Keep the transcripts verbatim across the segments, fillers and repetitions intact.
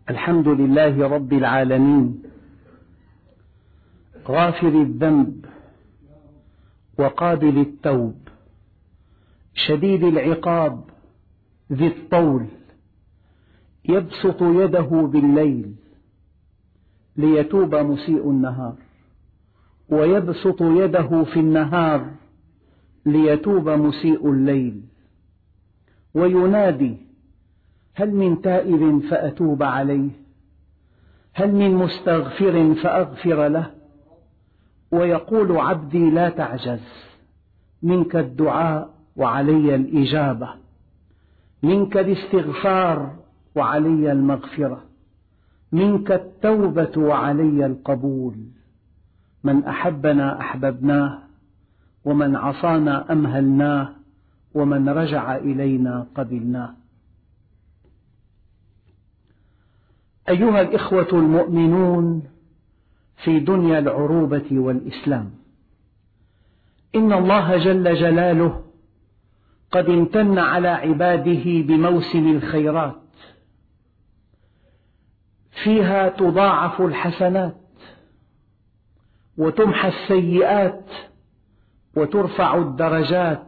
الحمد لله رب العالمين، غافر الذنب وقابل التوب، شديد العقاب ذي الطول، يبسط يده بالليل ليتوب مسيء النهار، ويبسط يده في النهار ليتوب مسيء الليل، وينادي: هل من تائب فأتوب عليه؟ هل من مستغفر فأغفر له؟ ويقول: عبدي لا تعجز، منك الدعاء وعلي الإجابة، منك الاستغفار وعلي المغفرة، منك التوبة وعلي القبول. من أحبنا أحببناه، ومن عصانا أمهلناه، ومن رجع إلينا قبلناه. أيها الإخوة المؤمنون في دنيا العروبة والإسلام، إن الله جل جلاله قد امتن على عباده بموسم الخيرات، فيها تضاعف الحسنات وتمحى السيئات وترفع الدرجات،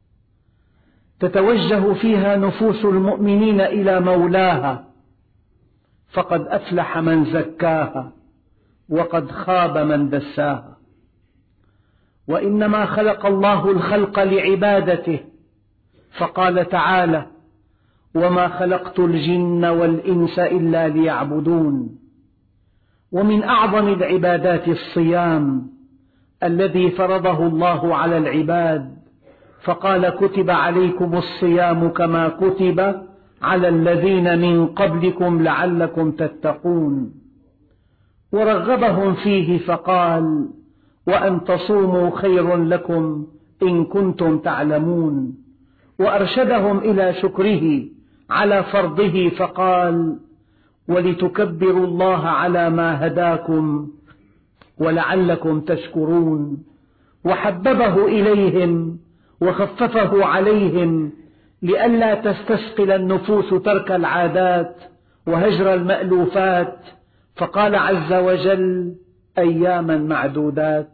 تتوجه فيها نفوس المؤمنين إلى مولاها، فقد أفلح من زكاها وقد خاب من دساها. وإنما خلق الله الخلق لعبادته، فقال تعالى: وما خلقت الجن والإنس إلا ليعبدون. ومن أعظم العبادات الصيام الذي فرضه الله على العباد، فقال: كتب عليكم الصيام كما كتب على الذين من قبلكم لعلكم تتقون. ورغبهم فيه فقال: وأن تصوموا خير لكم إن كنتم تعلمون. وأرشدهم إلى شكره على فرضه فقال: ولتكبروا الله على ما هداكم ولعلكم تشكرون. وحببه إليهم وخففه عليهم لئلا تستثقل النفوس ترك العادات وهجر المألوفات، فقال عز وجل: أياما معدودات.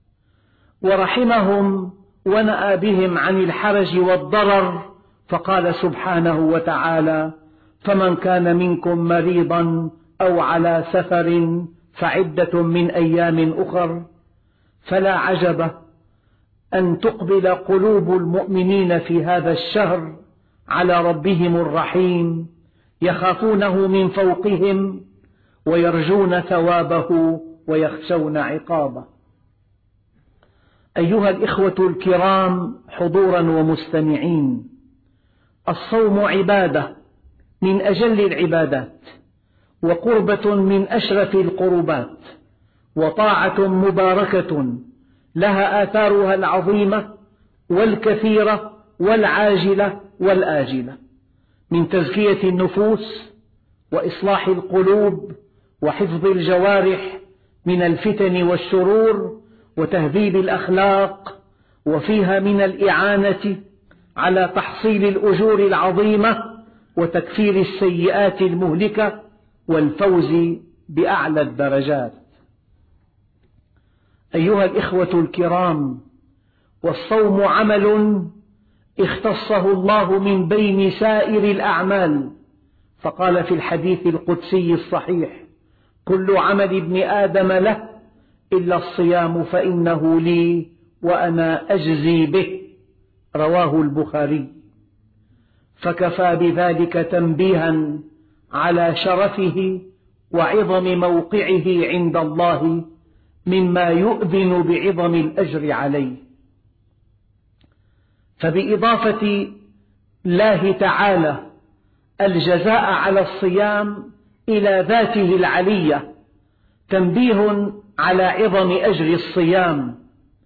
ورحمهم ونأى بهم عن الحرج والضرر، فقال سبحانه وتعالى: فمن كان منكم مريضا أو على سفر فعدة من أيام أخر. فلا عجب أن تقبل قلوب المؤمنين في هذا الشهر على ربهم الرحيم، يخافونه من فوقهم ويرجون ثوابه ويخشون عقابه. أيها الإخوة الكرام حضورا ومستمعين، الصوم عبادة من أجل العبادات، وقربة من أشرف القربات، وطاعة مباركة لها آثارها العظيمة والكثيرة والعاجلة والآجلة، من تزكية النفوس وإصلاح القلوب وحفظ الجوارح من الفتن والشرور وتهذيب الأخلاق، وفيها من الإعانة على تحصيل الأجور العظيمة وتكفير السيئات المهلكة والفوز بأعلى الدرجات. أيها الإخوة الكرام، والصوم عمل اختصه الله من بين سائر الأعمال، فقال في الحديث القدسي الصحيح: كل عمل ابن آدم له إلا الصيام فإنه لي وأنا أجزي به، رواه البخاري. فكفى بذلك تنبيها على شرفه وعظم موقعه عند الله، مما يؤذن بعظم الأجر عليه. فبإضافة الله تعالى الجزاء على الصيام إلى ذاته العلية تنبيه على عظم أجر الصيام،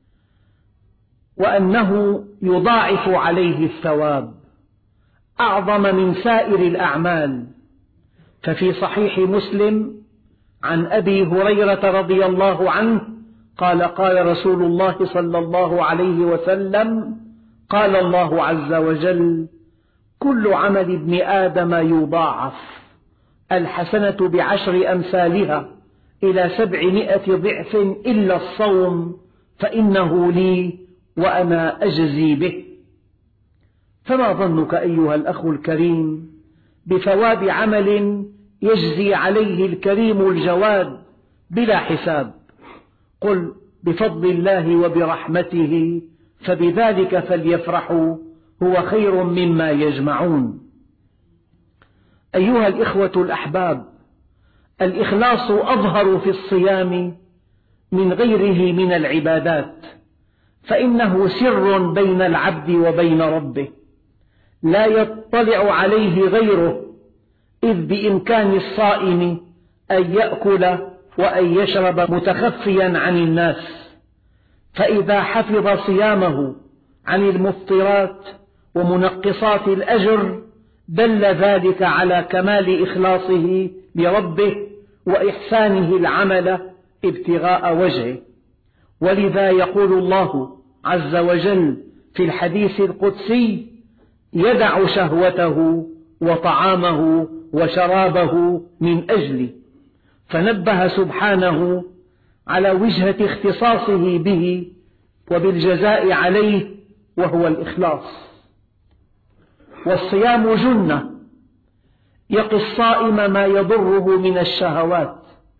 وأنه يضاعف عليه الثواب أعظم من سائر الأعمال. ففي صحيح مسلم عن أبي هريرة رضي الله عنه قال: قال رسول الله صلى الله عليه وسلم: قال الله عز وجل: كل عمل ابن آدم يضاعف الحسنة بعشر أمثالها إلى سبعمائة ضعف إلا الصوم فإنه لي وأنا أجزي به. فما ظنك أيها الأخ الكريم بثواب عمل يجزي عليه الكريم الجواد بلا حساب؟ قل بفضل الله وبرحمته فبذلك فليفرحوا هو خير مما يجمعون. أيها الإخوة الأحباب، الإخلاص أظهر في الصيام من غيره من العبادات، فإنه سر بين العبد وبين ربه لا يطلع عليه غيره، إذ بإمكان الصائم أن يأكل وأن يشرب متخفيا عن الناس، فإذا حفظ صيامه عن المفطرات ومنقصات الأجر دل ذلك على كمال إخلاصه لربه وإحسانه العمل ابتغاء وجهه. ولذا يقول الله عز وجل في الحديث القدسي: يدع شهوته وطعامه وشرابه من أجلي. فنبه سبحانه على وجهة اختصاصه به وبالجزاء عليه، وهو الإخلاص. والصيام جنة يقي الصائم ما يضره من الشهوات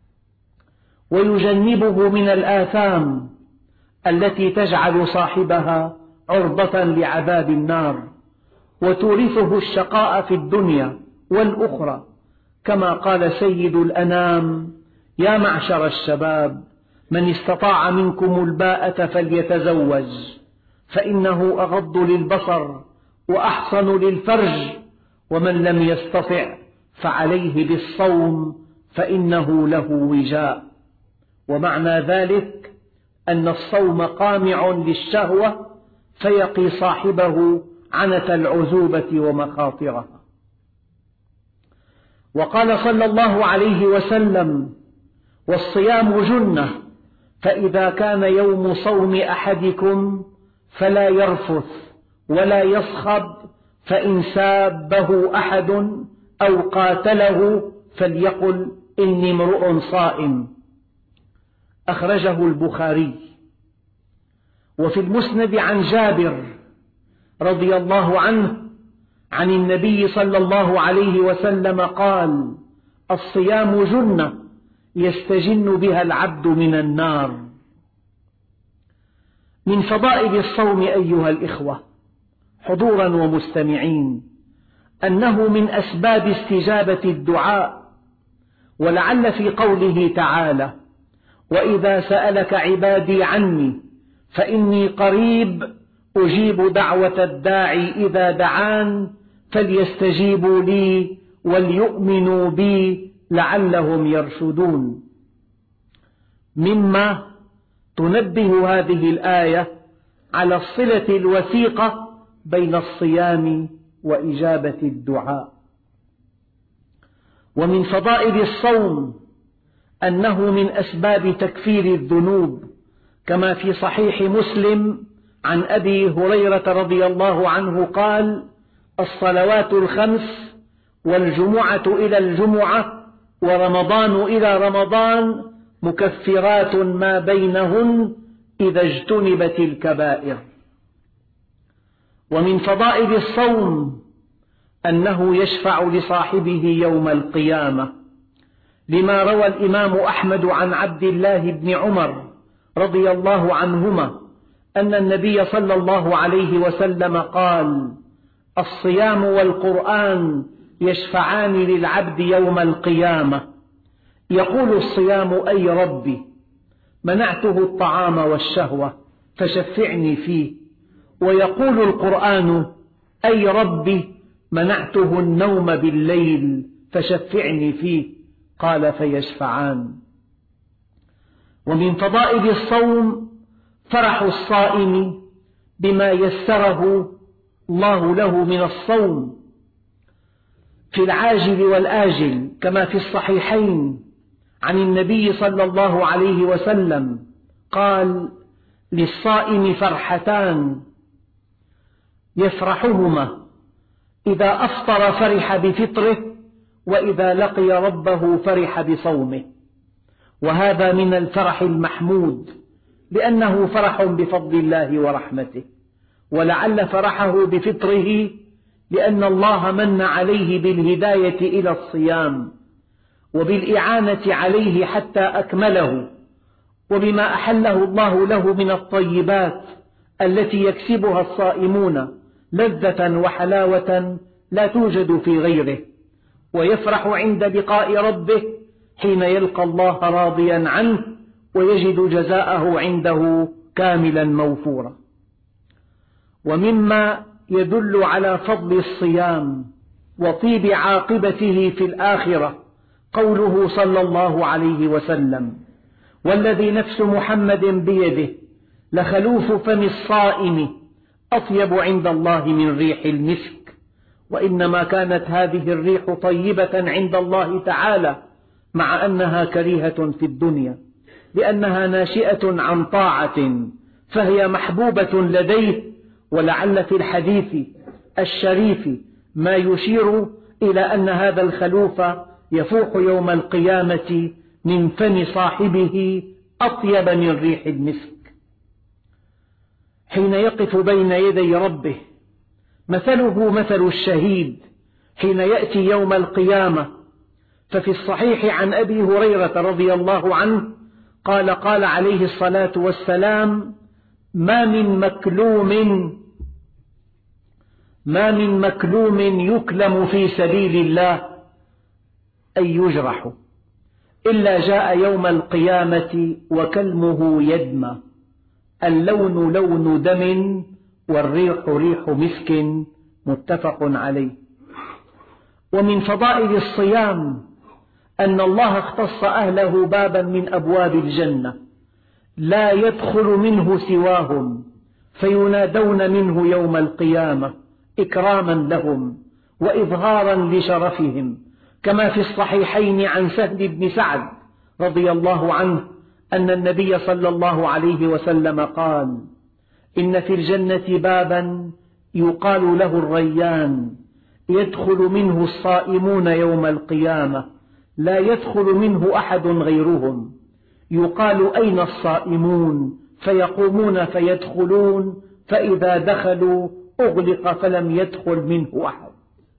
ويجنبه من الآثام التي تجعل صاحبها عرضة لعذاب النار وتورثه الشقاء في الدنيا والأخرى، كما قال سيد الأنام: يا معشر الشباب من استطاع منكم الباءة فليتزوج فإنه أغض للبصر وأحصن للفرج، ومن لم يستطع فعليه بالصوم فإنه له وجاء. ومعنى ذلك أن الصوم قامع للشهوة فيقي صاحبه عنة العزوبة ومخاطرها. وقال صلى الله عليه وسلم: والصيام جنة، فإذا كان يوم صوم أحدكم فلا يرفث ولا يصخب، فإن سابه أحد أو قاتله فليقل إني امرؤ صائم. أخرجه البخاري. وفي المسند عن جابر رضي الله عنه عن النبي صلى الله عليه وسلم قال: الصيام جنة يستجن بها العبد من النار. من فضائل الصوم أيها الإخوة حضورا ومستمعين أنه من أسباب استجابة الدعاء، ولعل في قوله تعالى: وإذا سألك عبادي عني فإني قريب أجيب دعوة الداعي إذا دعان فليستجيبوا لي وليؤمنوا بي لعلهم يرشدون. مما تنبه هذه الآية على الصلة الوثيقة بين الصيام وإجابة الدعاء. ومن فضائل الصوم أنه من أسباب تكفير الذنوب، كما في صحيح مسلم عن أبي هريرة رضي الله عنه قال: الصلوات الخمس والجمعة إلى الجمعة ورمضان إلى رمضان مكفرات ما بينهن إذا اجتنبت الكبائر. ومن فضائل الصوم أنه يشفع لصاحبه يوم القيامة، لما روى الإمام أحمد عن عبد الله بن عمر رضي الله عنهما أن النبي صلى الله عليه وسلم قال: الصيام والقرآن يشفعان للعبد يوم القيامة، يقول الصيام: أي ربي منعته الطعام والشهوة فشفعني فيه، ويقول القرآن: أي ربي منعته النوم بالليل فشفعني فيه، قال: فيشفعان. ومن فضائل الصوم فرح الصائم بما يسره الله له من الصوم في العاجل والآجل، كما في الصحيحين عن النبي صلى الله عليه وسلم قال: للصائم فرحتان يفرحهما، إذا أفطر فرح بفطره، وإذا لقي ربه فرح بصومه، وهذا من الفرح المحمود، لأنه فرح بفضل الله ورحمته، ولعل فرحه بفطره لأن الله من عليه بالهداية إلى الصيام وبالإعانة عليه حتى أكمله، وبما أحله الله له من الطيبات التي يكسبها الصائمون لذة وحلاوة لا توجد في غيره، ويفرح عند لقاء ربه حين يلقى الله راضيا عنه ويجد جزاءه عنده كاملا موفورا. ومما يدل على فضل الصيام وطيب عاقبته في الآخرة قوله صلى الله عليه وسلم: والذي نفس محمد بيده لخلوف فم الصائم أطيب عند الله من ريح المسك. وإنما كانت هذه الريح طيبة عند الله تعالى مع أنها كريهة في الدنيا، لأنها ناشئة عن طاعة فهي محبوبة لديه. ولعل في الحديث الشريف ما يشير إلى أن هذا الخلوف يفوح يوم القيامة من فم صاحبه أطيب من ريح المسك. حين يقف بين يدي ربه مثله مثل الشهيد حين يأتي يوم القيامة. ففي الصحيح عن أبي هريرة رضي الله عنه قال قال عليه الصلاة والسلام: ما من مكلوم ما من مكلوم يكلم في سبيل الله أي يجرح إلا جاء يوم القيامة وكلمه يدمى، اللون لون دم والريح ريح مسك، متفق عليه. ومن فضائل الصيام أن الله اختص أهله بابا من أبواب الجنة لا يدخل منه سواهم، فينادون منه يوم القيامة إكراما لهم وإظهارا لشرفهم، كما في الصحيحين عن سهل بن سعد رضي الله عنه أن النبي صلى الله عليه وسلم قال: إن في الجنة بابا يقال له الريان، يدخل منه الصائمون يوم القيامة لا يدخل منه أحد غيرهم، يقال: أين الصائمون؟ فيقومون فيدخلون، فإذا دخلوا أغلق فلم يدخل منه أحد.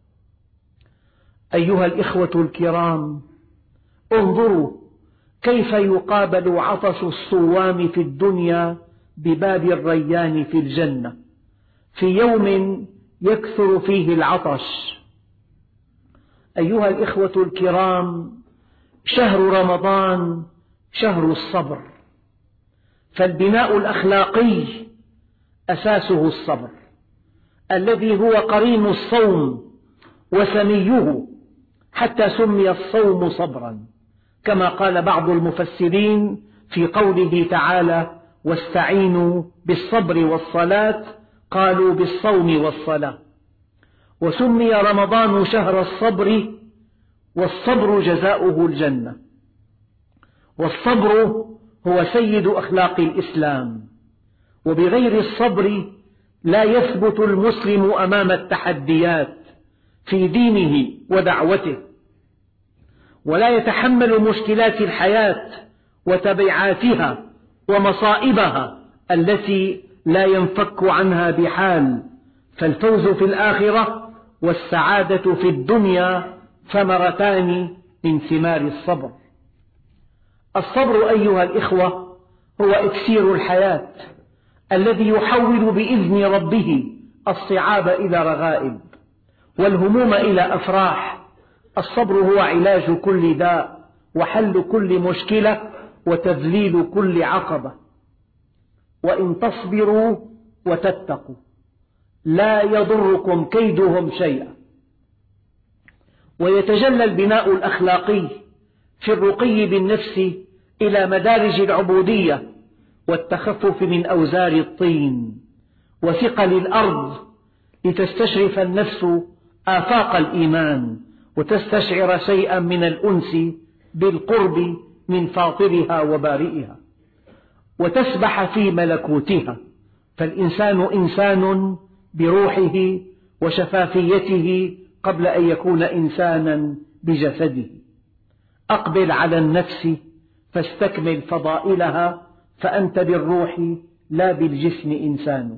أيها الإخوة الكرام، انظروا كيف يقابل عطش الصوام في الدنيا بباب الريان في الجنة في يوم يكثر فيه العطش. أيها الإخوة الكرام، شهر رمضان شهر الصبر، فالبناء الأخلاقي أساسه الصبر الذي هو قرين الصوم وسميه، حتى سمي الصوم صبرا، كما قال بعض المفسرين في قوله تعالى: واستعينوا بالصبر والصلاة، قالوا بالصوم والصلاة. وسمي رمضان شهر الصبر، والصبر جزاؤه الجنة، والصبر هو سيد أخلاق الإسلام، وبغير الصبر لا يثبت المسلم أمام التحديات في دينه ودعوته، ولا يتحمل مشكلات الحياة وتبعاتها ومصائبها التي لا ينفك عنها بحال. فالفوز في الآخرة والسعادة في الدنيا ثمرتان من ثمار الصبر. الصبر أيها الإخوة هو إكسير الحياة الذي يحول بإذن ربه الصعاب إلى رغائب والهموم إلى أفراح. الصبر هو علاج كل داء وحل كل مشكلة وتذليل كل عقبة. وإن تصبروا وتتقوا لا يضركم كيدهم شيئا. ويتجلى البناء الأخلاقي في الرقي بالنفس إلى مدارج العبودية والتخفف من أوزار الطين وثقل الأرض، لتستشرف النفس آفاق الإيمان وتستشعر شيئا من الأنس بالقرب من فاطرها وبارئها، وتسبح في ملكوتها. فالإنسان إنسان بروحه وشفافيته قبل أن يكون إنسانا بجسده. أقبل على النفس فاستكمل فضائلها، فأنت بالروح لا بالجسم إنسان.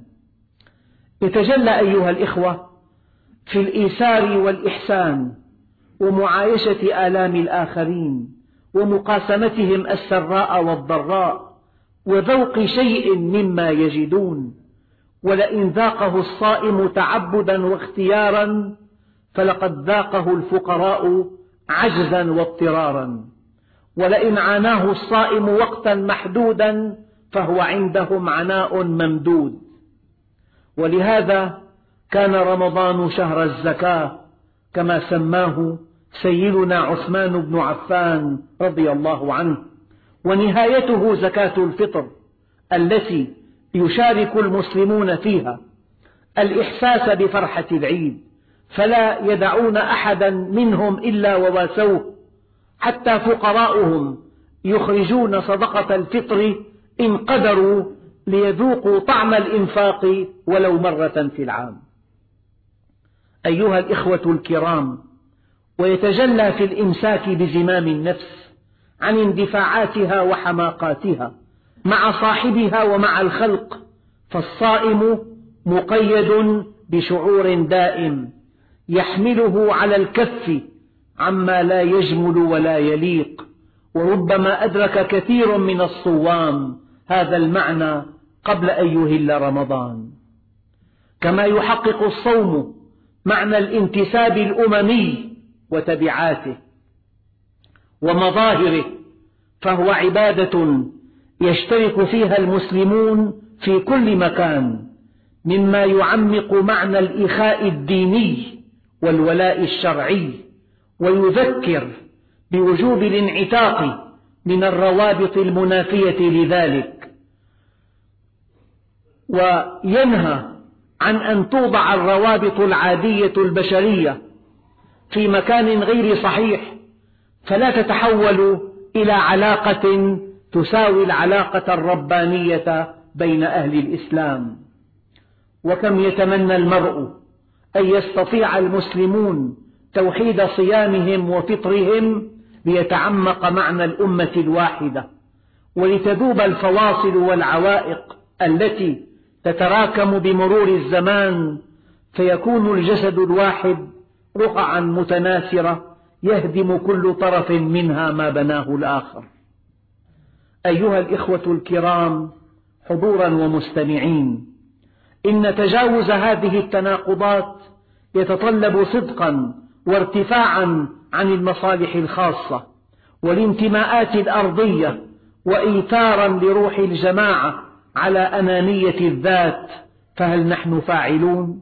يتجلى أيها الإخوة في الإيثار والإحسان ومعايشة آلام الآخرين ومقاسمتهم السراء والضراء وذوق شيء مما يجدون. ولئن ذاقه الصائم تعبدا واختيارا فلقد ذاقه الفقراء عجزا واضطرارا، ولئن عاناه الصائم وقتا محدودا فهو عندهم عناء ممدود. ولهذا كان رمضان شهر الزكاة كما سماه سيدنا عثمان بن عفان رضي الله عنه، ونهايته زكاة الفطر التي يشارك المسلمون فيها الإحساس بفرحة العيد، فلا يدعون أحدا منهم إلا وواسوه، حتى فقراؤهم يخرجون صدقة الفطر إن قدروا ليذوقوا طعم الإنفاق ولو مرة في العام. أيها الإخوة الكرام، ويتجلى في الإمساك بزمام النفس عن اندفاعاتها وحماقاتها مع صاحبها ومع الخلق، فالصائم مقيد بشعور دائم يحمله على الكف عما لا يجمل ولا يليق، وربما أدرك كثير من الصوام هذا المعنى قبل أن يهل رمضان. كما يحقق الصوم معنى الانتساب الأممي وتبعاته ومظاهره، فهو عبادة يشترك فيها المسلمون في كل مكان، مما يعمق معنى الإخاء الديني والولاء الشرعي، ويذكر بوجوب الانعتاق من الروابط المنافية لذلك، وينهى عن أن توضع الروابط العادية البشرية في مكان غير صحيح، فلا تتحول إلى علاقة تساوي العلاقة الربانية بين أهل الإسلام. وكم يتمنى المرء أن يستطيع المسلمون توحيد صيامهم وفطرهم ليتعمق معنى الأمة الواحدة، ولتذوب الفواصل والعوائق التي تتراكم بمرور الزمان، فيكون الجسد الواحد رقعا متناثرة يهدم كل طرف منها ما بناه الآخر. أيها الإخوة الكرام حضورا ومستمعين، إن تجاوز هذه التناقضات يتطلب صدقا وارتفاعا عن المصالح الخاصة والانتماءات الأرضية، وإيثارا لروح الجماعة على أنانية الذات. فهل نحن فاعلون؟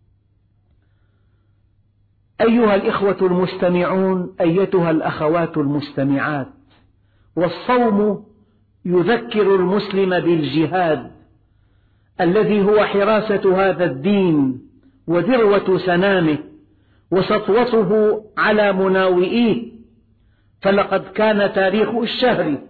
أيها الإخوة المستمعون، أيتها الأخوات المستمعات، والصوم يذكر المسلم بالجهاد الذي هو حراسة هذا الدين وذروة سنامه وسطوته على مناوئيه. فلقد كان تاريخ الشهر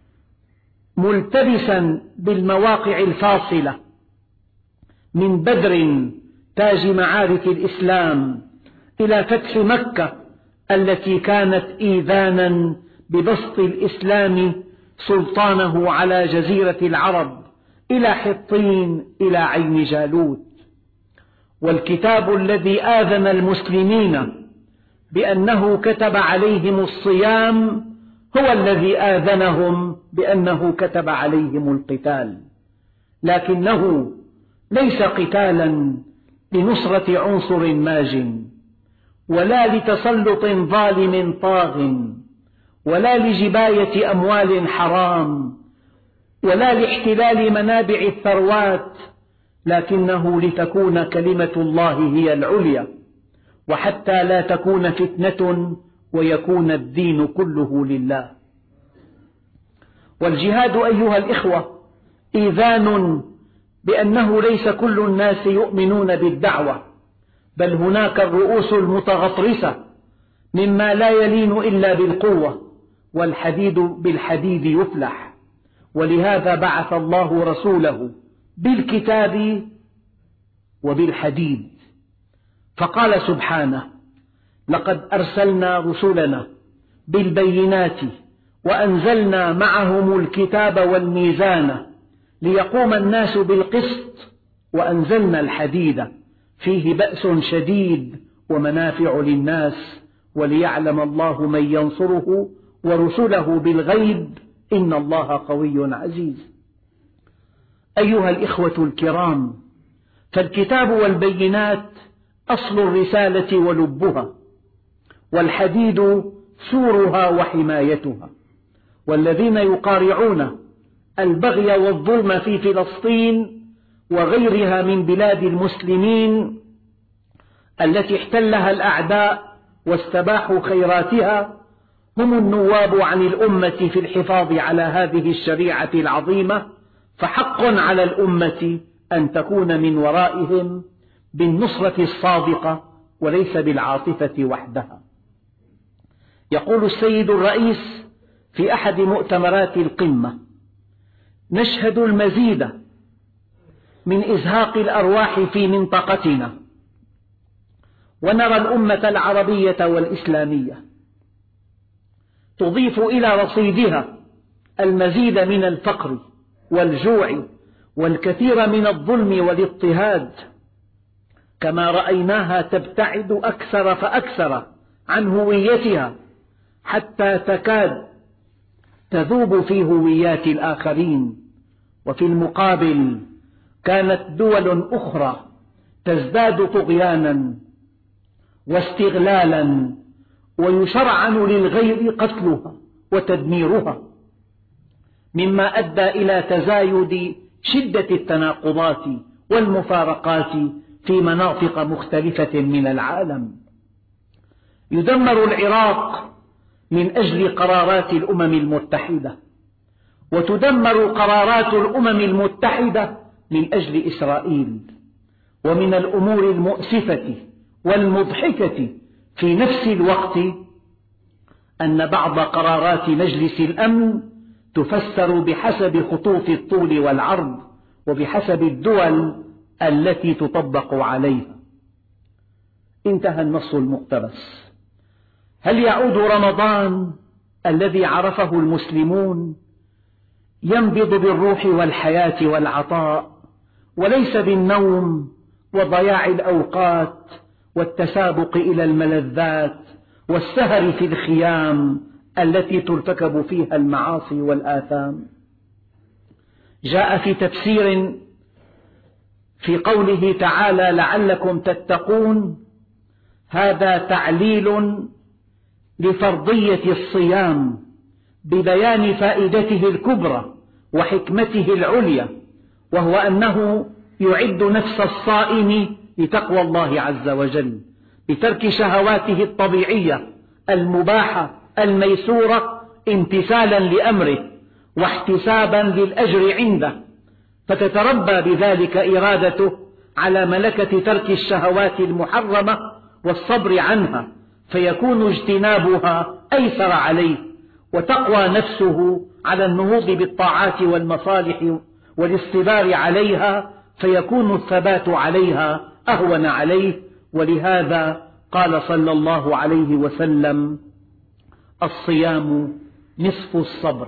ملتبسا بالمواقع الفاصلة، من بدر تاج معارك الإسلام إلى فتح مكة التي كانت إيذانا ببسط الإسلام سلطانه على جزيرة العرب، إلى حطين، إلى عين جالوت. والكتاب الذي آذن المسلمين بأنه كتب عليهم الصيام هو الذي آذنهم بأنه كتب عليهم القتال، لكنه ليس قتالا لنصرة عنصر ماج، ولا لتسلط ظالم طاغ، ولا لجباية أموال حرام، ولا لاحتلال منابع الثروات، لكنه لتكون كلمة الله هي العليا، وحتى لا تكون فتنة ويكون الدين كله لله. والجهاد أيها الإخوة إيذان بأنه ليس كل الناس يؤمنون بالدعوة، بل هناك الرؤوس المتغطرسة مما لا يلين إلا بالقوة، والحديد بالحديد يفلح. ولهذا بعث الله رسوله بالكتاب وبالحديد، فقال سبحانه: لقد أرسلنا رسلنا بالبينات وأنزلنا معهم الكتاب والميزان ليقوم الناس بالقسط وأنزلنا الحديد فيه بأس شديد ومنافع للناس وليعلم الله من ينصره ورسله بالغيب إن الله قوي عزيز. أيها الإخوة الكرام، فالكتاب والبينات أصل الرسالة ولبها، والحديد سورها وحمايتها، والذين يقارعون البغي والظلم في فلسطين وغيرها من بلاد المسلمين التي احتلها الأعداء واستباحوا خيراتها هم النواب عن الأمة في الحفاظ على هذه الشريعة العظيمة، فحق على الأمة أن تكون من ورائهم بالنصرة الصادقة وليس بالعاطفة وحدها. يقول السيد الرئيس في أحد مؤتمرات القمة: نشهد المزيد من إزهاق الأرواح في منطقتنا، ونرى الأمة العربية والإسلامية تضيف إلى رصيدها المزيد من الفقر والجوع والكثير من الظلم والاضطهاد، كما رأيناها تبتعد أكثر فأكثر عن هويتها حتى تكاد تذوب في هويات الآخرين. وفي المقابل كانت دول أخرى تزداد طغيانا واستغلالا ويشرعن للغير قتلها وتدميرها، مما أدى إلى تزايد شدة التناقضات والمفارقات في مناطق مختلفة من العالم. يدمر العراق من أجل قرارات الأمم المتحدة، وتدمر قرارات الأمم المتحدة من أجل إسرائيل. ومن الأمور المؤسفة والمضحكة في نفس الوقت أن بعض قرارات مجلس الأمن تفسر بحسب خطوط الطول والعرض وبحسب الدول التي تطبق عليها. انتهى النص المقتبس. هل يعود رمضان الذي عرفه المسلمون ينبض بالروح والحياة والعطاء، وليس بالنوم وضياع الأوقات والتسابق إلى الملذات والسهر في الخيام التي ترتكب فيها المعاصي والآثام؟ جاء في تفسير في قوله تعالى: لعلكم تتقون، هذا تعليل لفرضية الصيام ببيان فائدته الكبرى وحكمته العليا، وهو أنه يعد نفس الصائم لتقوى الله عز وجل بترك شهواته الطبيعية المباحة الميسورة امتثالا لأمره واحتسابا للأجر عنده، فتتربى بذلك إرادته على ملكة ترك الشهوات المحرمة والصبر عنها، فيكون اجتنابها أيسر عليه، وتقوى نفسه على النهوض بالطاعات والمصالح والاصطبار عليها، فيكون الثبات عليها أهون عليه. ولهذا قال صلى الله عليه وسلم: الصيام نصف الصبر.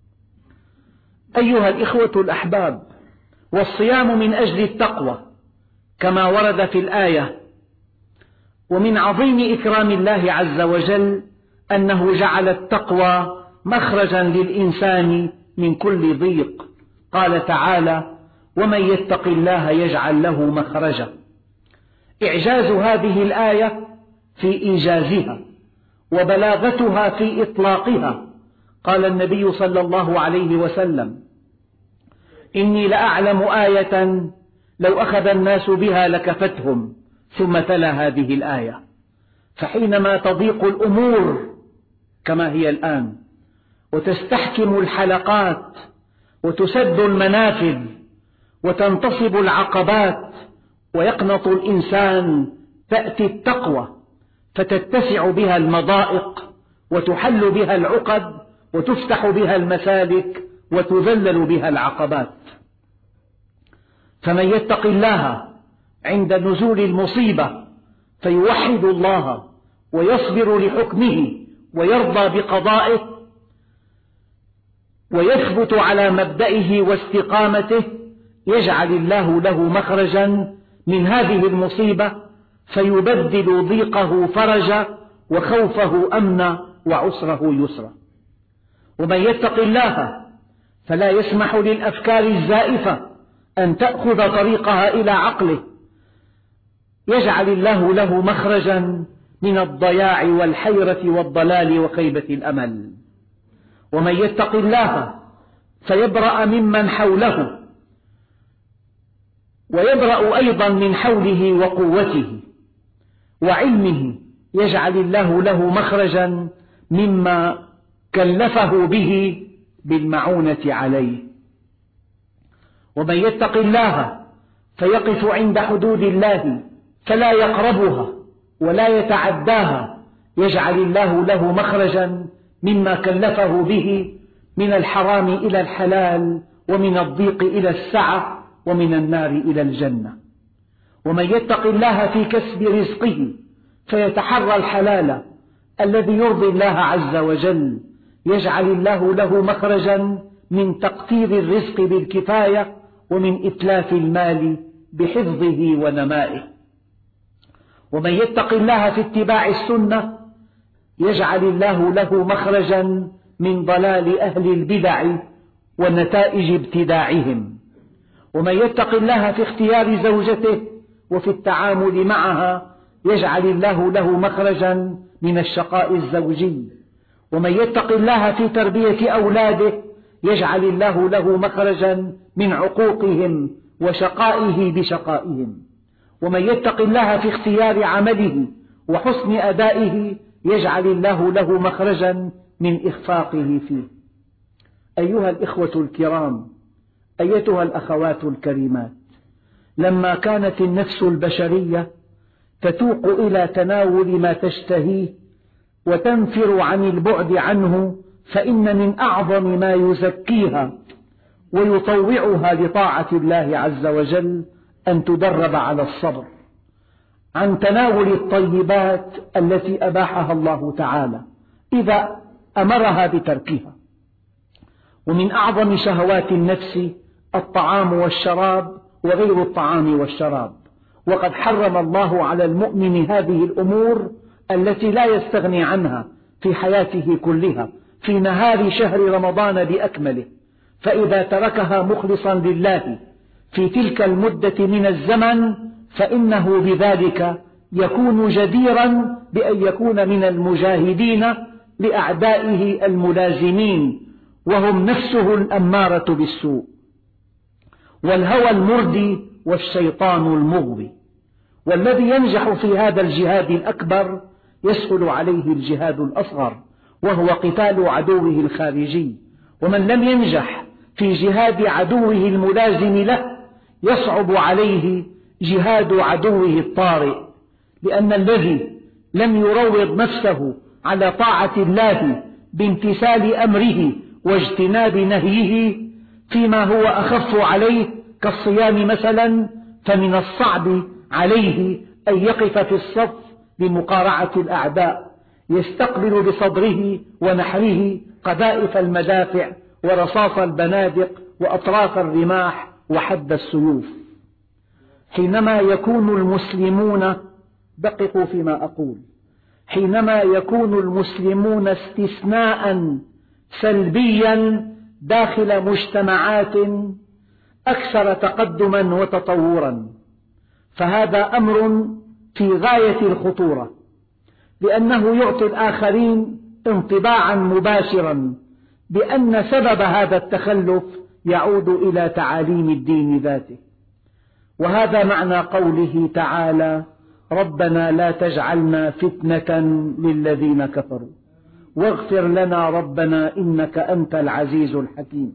أيها الإخوة الأحباب، والصيام من أجل التقوى كما ورد في الآية. ومن عظيم إكرام الله عز وجل أنه جعل التقوى مخرجا للإنسان من كل ضيق. قال تعالى: ومن يتق الله يجعل له مخرجا. إعجاز هذه الآية في إيجازها وبلاغتها في إطلاقها. قال النبي صلى الله عليه وسلم: إني لأعلم آية لو أخذ الناس بها لكفتهم، ثم تلا هذه الآية. فحينما تضيق الأمور كما هي الآن وتستحكم الحلقات وتسد المنافذ وتنتصب العقبات ويقنط الإنسان، تأتي التقوى فتتسع بها المضائق وتحل بها العقد وتفتح بها المسالك وتذلل بها العقبات. فمن يتق الله عند نزول المصيبة فيوحد الله ويصبر لحكمه ويرضى بقضائه ويثبت على مبدئه واستقامته، يجعل الله له مخرجا من هذه المصيبة، فيبدل ضيقه فرجا وخوفه أمنا وعسره يسرا. ومن يتق الله فلا يسمح للأفكار الزائفة أن تأخذ طريقها إلى عقله، يجعل الله له مخرجا من الضياع والحيرة والضلال وخيبة الأمل. ومن يتق الله فيبرأ ممن حوله، ويبرأ أيضا من حوله وقوته وعلمه، يجعل الله له مخرجا مما كلفه به بالمعونة عليه. ومن يتق الله فيقف عند حدود الله فلا يقربها ولا يتعداها، يجعل الله له مخرجا مما كلفه به من الحرام إلى الحلال، ومن الضيق إلى السعة، ومن النار إلى الجنة. ومن يتق الله في كسب رزقه فيتحرى الحلال الذي يرضي الله عز وجل، يجعل الله له مخرجا من تقتير الرزق بالكفاية، ومن إتلاف المال بحفظه ونمائه. ومن يتق الله في اتباع السنة يجعل الله له مخرجا من ضلال أهل البدع ونتائج ابتداعهم. ومن يتق الله في اختيار زوجته وفي التعامل معها يجعل الله له مخرجا من الشقاء الزوجي. ومن يتق الله في تربية أولاده يجعل الله له مخرجا من عقوقهم وشقائه بشقائهم. ومن يتق الله في اختيار عمله وحسن أدائه يجعل الله له مخرجا من إخفاقه فيه. أيها الإخوة الكرام، أيتها الأخوات الكريمات، لما كانت النفس البشرية تتوق إلى تناول ما تشتهيه وتنفر عن البعد عنه، فإن من أعظم ما يزكيها ويطوعها لطاعة الله عز وجل أن تدرب على الصبر عن تناول الطيبات التي أباحها الله تعالى إذا أمرها بتركها. ومن أعظم شهوات النفس الطعام والشراب وغير الطعام والشراب، وقد حرم الله على المؤمن هذه الأمور التي لا يستغني عنها في حياته كلها في نهار شهر رمضان بأكمله، فإذا تركها مخلصا لله في تلك المدة من الزمن فإنه بذلك يكون جديرا بأن يكون من المجاهدين لأعدائه الملازمين، وهم نفسه الأمارة بالسوء والهوى المردي والشيطان المغوي. والذي ينجح في هذا الجهاد الأكبر يسهل عليه الجهاد الأصغر، وهو قتال عدوه الخارجي. ومن لم ينجح في جهاد عدوه الملازم له يصعب عليه جهاد عدوه الطارئ، لأن الذي لم يروض نفسه على طاعة الله بامتثال أمره واجتناب نهيه فيما هو أخف عليه كالصيام مثلا، فمن الصعب عليه أن يقف في الصف لمقارعة الأعداء، يستقبل بصدره ونحره قذائف المدافع ورصاص البنادق وأطراف الرماح وحد السيوف. حينما يكون المسلمون، دققوا فيما أقول، حينما يكون المسلمون استثناء سلبيا داخل مجتمعات أكثر تقدما وتطورا، فهذا أمر في غاية الخطورة، لأنه يعطي الآخرين انطباعا مباشرا بأن سبب هذا التخلف يعود إلى تعاليم الدين ذاته. وهذا معنى قوله تعالى: ربنا لا تجعلنا فتنة للذين كفروا واغفر لنا ربنا إنك أنت العزيز الحكيم.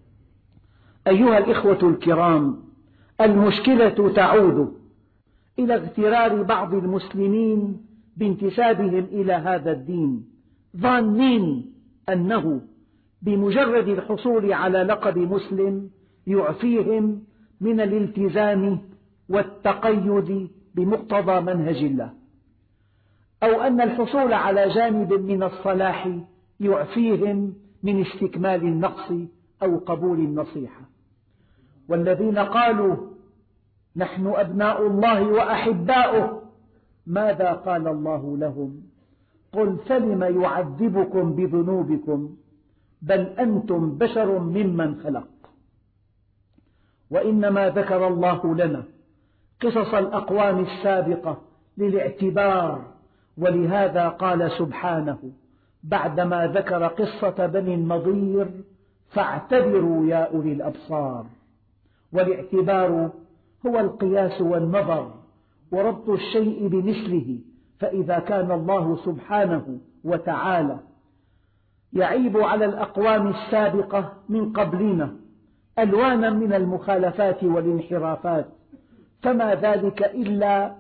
أيها الإخوة الكرام، المشكلة تعود إلى اغترار بعض المسلمين بانتسابهم إلى هذا الدين، ظانين أنه بمجرد الحصول على لقب مسلم يعفيهم من الالتزام والتقيد بمقتضى منهج الله، أو أن الحصول على جانب من الصلاح يعفيهم من استكمال النقص أو قبول النصيحة. والذين قالوا نحن أبناء الله وأحباؤه ماذا قال الله لهم؟ قل فلم يعذبكم بذنوبكم بل أنتم بشر ممن خلق. وإنما ذكر الله لنا قصص الأقوام السابقة للاعتبار، ولهذا قال سبحانه بعدما ذكر قصة بني النضير فاعتبروا يا أولي الأبصار. والاعتبار هو القياس والنظر وربط الشيء بمثله، فإذا كان الله سبحانه وتعالى يعيب على الأقوام السابقة من قبلنا ألوانا من المخالفات والانحرافات، فما ذلك إلا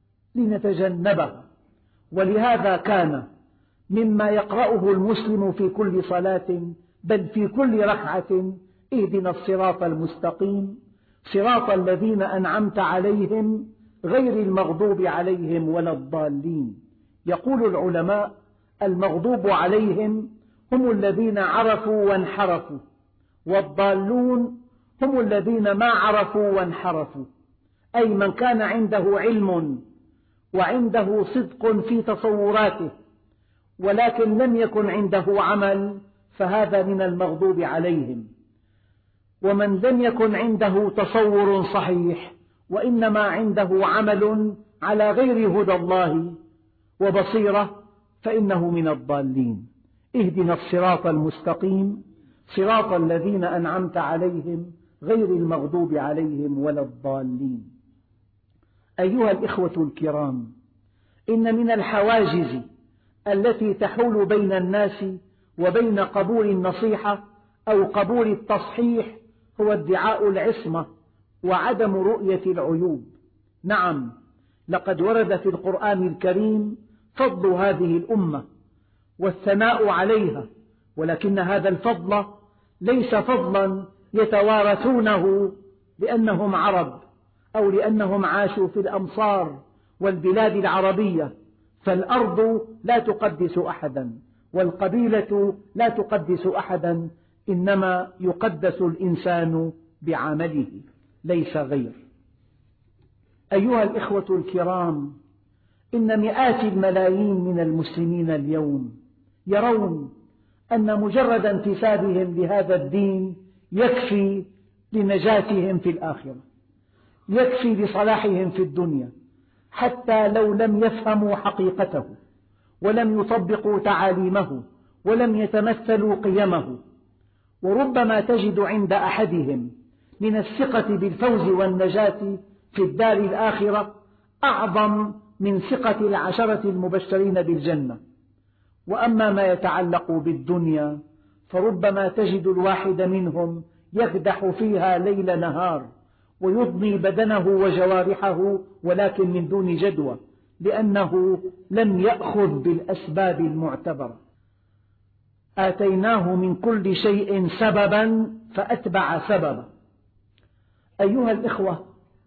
لنتجنبها. ولهذا كان مما يقرأه المسلم في كل صلاة بل في كل ركعة اهدنا الصراط المستقيم صراط الذين أنعمت عليهم غير المغضوب عليهم ولا الضالين. يقول العلماء المغضوب عليهم هم الذين عرفوا وانحرفوا، والضالون هم الذين ما عرفوا وانحرفوا، أي من كان عنده علم وعنده صدق في تصوراته ولكن لم يكن عنده عمل فهذا من المغضوب عليهم. ومن لم يكن عنده تصور صحيح وإنما عنده عمل على غير هدى الله وبصيرة فإنه من الضالين. اهدنا الصراط المستقيم صراط الذين أنعمت عليهم غير المغضوب عليهم ولا الضالين. أيها الإخوة الكرام، إن من الحواجز التي تحول بين الناس وبين قبول النصيحة أو قبول التصحيح هو ادعاء العصمة وعدم رؤية العيوب. نعم، لقد ورد في القرآن الكريم فضل هذه الأمة والثناء عليها، ولكن هذا الفضل ليس فضلا يتوارثونه لأنهم عرب أو لأنهم عاشوا في الأمصار والبلاد العربية، فالأرض لا تقدس أحدا والقبيلة لا تقدس أحدا، إنما يقدس الإنسان بعمله ليس غير. أيها الإخوة الكرام، إن مئات الملايين من المسلمين اليوم يرون أن مجرد انتسابهم لهذا الدين يكفي لنجاتهم في الآخرة، يكفي لصلاحهم في الدنيا، حتى لو لم يفهموا حقيقته ولم يطبقوا تعاليمه ولم يتمثلوا قيمه. وربما تجد عند أحدهم من الثقة بالفوز والنجاة في الدار الآخرة أعظم من ثقة العشرة المبشرين بالجنة. وأما ما يتعلق بالدنيا فربما تجد الواحد منهم يكدح فيها ليل نهار ويضني بدنه وجوارحه ولكن من دون جدوى، لأنه لم يأخذ بالأسباب المعتبرة. آتيناه من كل شيء سببا فأتبع سببا. أيها الإخوة،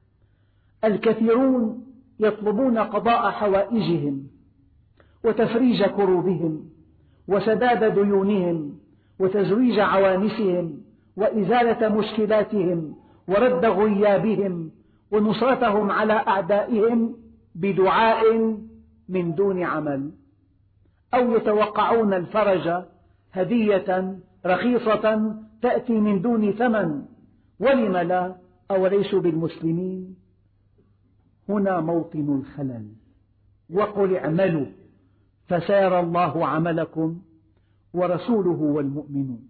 الكثيرون يطلبون قضاء حوائجهم وتفريج كروبهم وسداد ديونهم وتزويج عوانسهم وإزالة مشكلاتهم ورد غيابهم ونصرتهم على أعدائهم بدعاء من دون عمل، أو يتوقعون الفرج هدية رخيصة تأتي من دون ثمن. ولم لا؟ أوليسوا بالمسلمين؟ هنا موطن الخلل. وقل اعملوا فسيرى الله عملكم ورسوله والمؤمنون.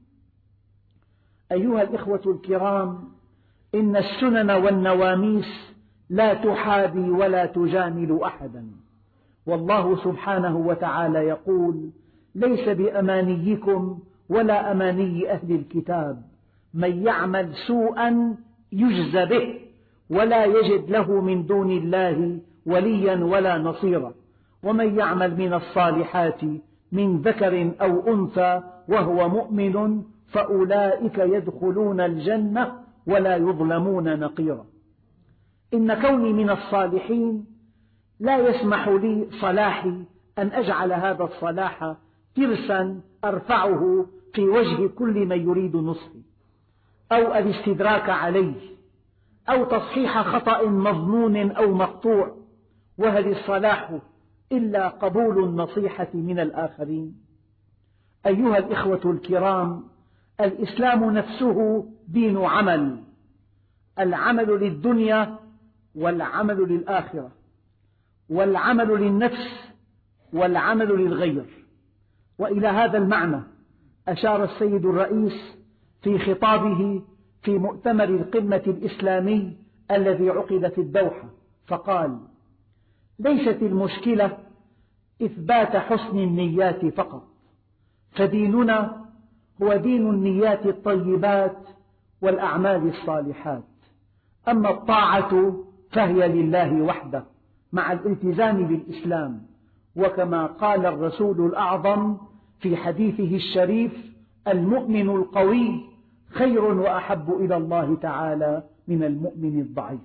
أيها الإخوة الكرام، إن السنن والنواميس لا تحابي ولا تجامل أحدا، والله سبحانه وتعالى يقول: ليس بأمانيكم ولا أماني أهل الكتاب، من يعمل سوءا يجز به ولا يجد له من دون الله وليا ولا نصيرا، ومن يعمل من الصالحات من ذكر أو أنثى وهو مؤمن فأولئك يدخلون الجنة ولا يظلمون نقيرا. إن كوني من الصالحين لا يسمح لي صلاحي أن أجعل هذا الصلاح ترسا أرفعه في وجه كل من يريد نصحي، أو الاستدراك عليه، أو تصحيح خطأ مظنون أو مقطوع. وهل الصلاح إلا قبول النصيحة من الآخرين؟ أيها الإخوة الكرام، الإسلام نفسه دين عمل، العمل للدنيا والعمل للآخرة، والعمل للنفس والعمل للغير. وإلى هذا المعنى أشار السيد الرئيس في خطابه في مؤتمر القمة الإسلامي الذي عقد في الدوحة، فقال: ليست المشكلة إثبات حسن النيات فقط، فديننا هو دين النيات الطيبات والأعمال الصالحات، أما الطاعة فهي لله وحده مع الالتزام بالإسلام، وكما قال الرسول الأعظم في حديثه الشريف: المؤمن القوي خير وأحب إلى الله تعالى من المؤمن الضعيف.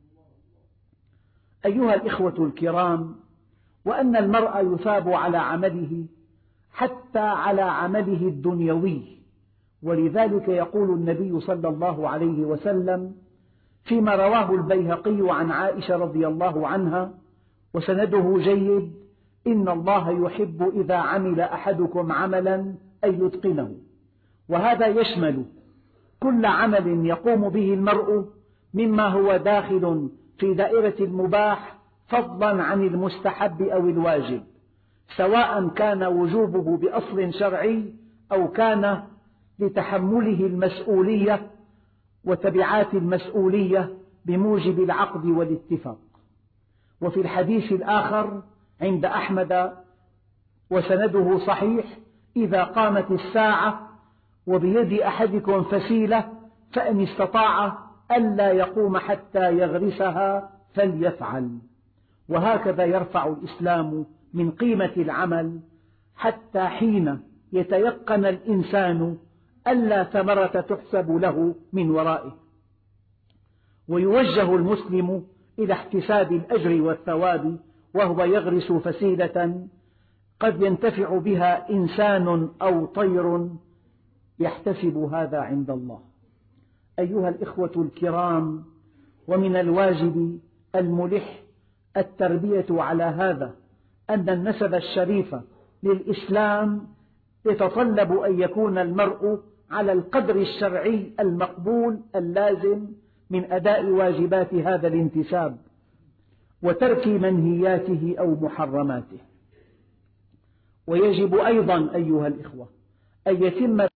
أيها الإخوة الكرام، وأن المرء يثاب على عمله حتى على عمله الدنيوي، ولذلك يقول النبي صلى الله عليه وسلم فيما رواه البيهقي عن عائشة رضي الله عنها وسنده جيد: إن الله يحب إذا عمل أحدكم عملا أن يتقنه. وهذا يشمل كل عمل يقوم به المرء مما هو داخل في دائرة المباح فضلا عن المستحب أو الواجب، سواء كان وجوبه بأصل شرعي أو كان لتحمله المسؤولية وتبعات المسؤولية بموجب العقد والاتفاق. وفي الحديث الآخر عند أحمد وسنده صحيح: إذا قامت الساعة وبيد أحدكم فسيلة فإن استطاع ألا يقوم حتى يغرسها فليفعل. وهكذا يرفع الإسلام من قيمة العمل حتى حين يتيقن الإنسان ألا ثمرة تحسب له من ورائه، ويوجه المسلم إلى احتساب الأجر والثواب، وهو يغرس فسيلة قد ينتفع بها إنسان أو طير يحتسب هذا عند الله. أيها الإخوة الكرام، ومن الواجب الملح التربية على هذا، أن النسب الشريف للإسلام يتطلب أن يكون المرء على القدر الشرعي المقبول اللازم من أداء واجبات هذا الانتساب وترك منهياته أو محرماته. ويجب أيضا أيها الإخوة أن يتم